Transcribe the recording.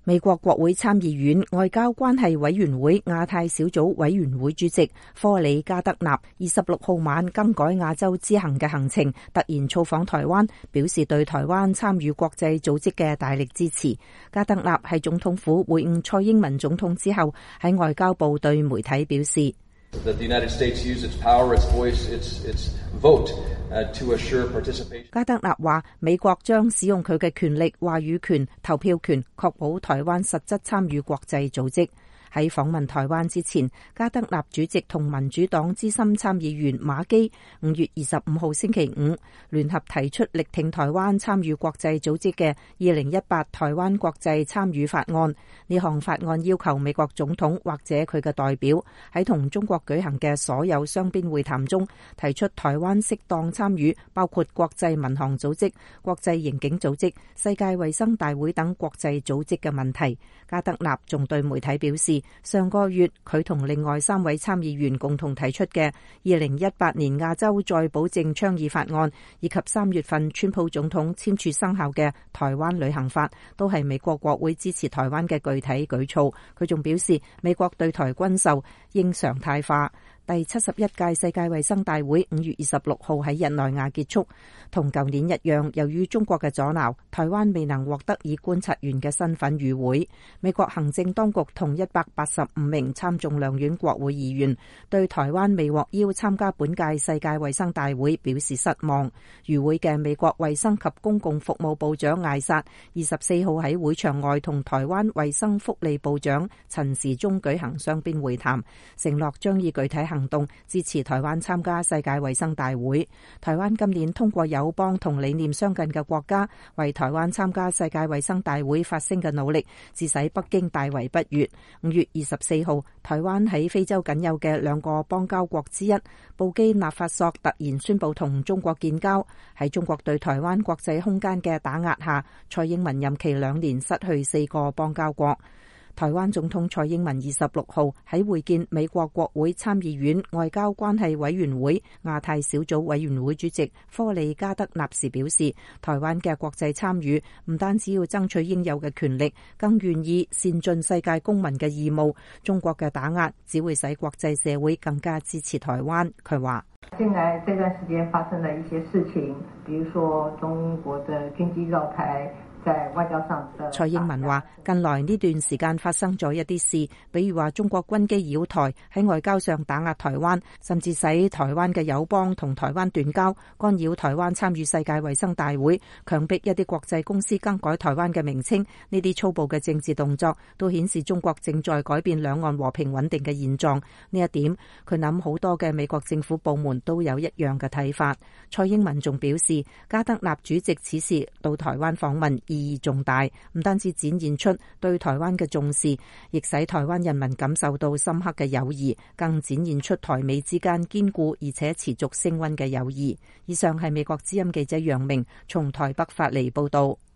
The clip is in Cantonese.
美國國會參議院外交關係委員會亞太小組委員會主席科里加德納26號晚更改亞洲之行嘅行程，突然造訪台灣，表示對台灣參與國際組織嘅大力支持。加德納喺總統府會晤蔡英文總統之後，喺外交部對媒體表示，加德納話：美國將使用佢嘅權力、話語權、投票權，確保台灣實質參與國際組織。喺訪問台灣之前，加德納主席同民主黨資深參議員馬基5月25號星期五聯合提出力挺台灣參與國際組織嘅2018台灣國際參與法案。呢項法案要求美國總統或者佢嘅代表喺同中國舉行嘅所有雙邊會談中提出台灣適當參與包括國際民航組織、國際刑警組織、世界衛生大會等國際組織嘅問題。加德納仲對媒體表示，上個月佢同另外3位參議員共同提出嘅2018年亞洲再保證倡議法案，以及3月份川普總統簽署生效嘅台灣旅行法，都係美國國會支持台灣嘅具體舉措。佢仲表示，美國對台軍售應常態化。第71屆世界衛生大會5月26號喺日內瓦結束，同舊年一樣，由於中國嘅阻撓，台灣未能獲得以觀察員嘅身份與會。美國行政當局同185名參眾兩院國會議員對台灣未獲邀參加本屆世界衛生大會表示失望。與會嘅美國衛生及公共服務部長艾薩24號喺會場外同台灣衛生福利部長陳時中舉行雙邊會談，承諾將以具體行動支持台灣參加世界衛生大會。台灣今年通過友邦同理念相近嘅國家為台灣參加世界衛生大會發聲嘅努力，致使北京大為不悅。5月24號，台灣喺非洲僅有嘅2個邦交國之一布基納法索突然宣布同中國建交。喺中國對台灣國際空間嘅打壓下，蔡英文任期2年失去4個邦交國。台灣總統蔡英文26號喺會見美國國會參議院外交關係委員會亞太小組委員會主席科里加德納時表示，台灣嘅國際參與唔單止要爭取應有嘅權力，更願意善盡世界公民嘅義務。中國嘅打壓只會使國際社會更加支持台灣。佢話： 近來這段時間發生了一些事情，比如說中國的軍機繞台。 蔡英文話：近來呢段時間發生咗一啲事，比如話中國軍機擾台，喺外交上打壓台灣，甚至使台灣嘅友邦同台灣斷交，干擾台灣參與世界衛生大會，強迫一啲國際公司更改台灣嘅名稱。呢啲粗暴嘅政治動作都顯示中國正在改變兩岸和平穩定嘅現狀。呢一點，佢諗好多嘅美國政府部門都有一樣嘅睇法。蔡英文仲表示，加德納主席此時到台灣訪問意義重大，唔單止展現出對台灣嘅重視，亦使台灣人民感受到深刻嘅友誼，更展現出台美之間堅固而且持續升溫嘅友誼。以上係美國之音記者楊明從台北發嚟報道。